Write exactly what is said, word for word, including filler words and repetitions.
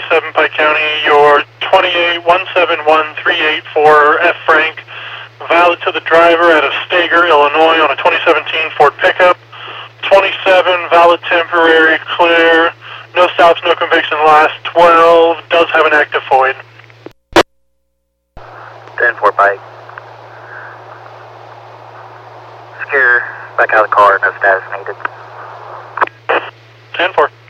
twenty-seven Pike County, your twenty-eight one seven one three eight four F Frank, valid to the driver out of Stager, Illinois on a twenty seventeen Ford pickup. twenty-seven, valid temporary, clear, no stops, no conviction, last twelve, does have an active void. ten four Pike. Secure, back out of the car, no status needed. ten four.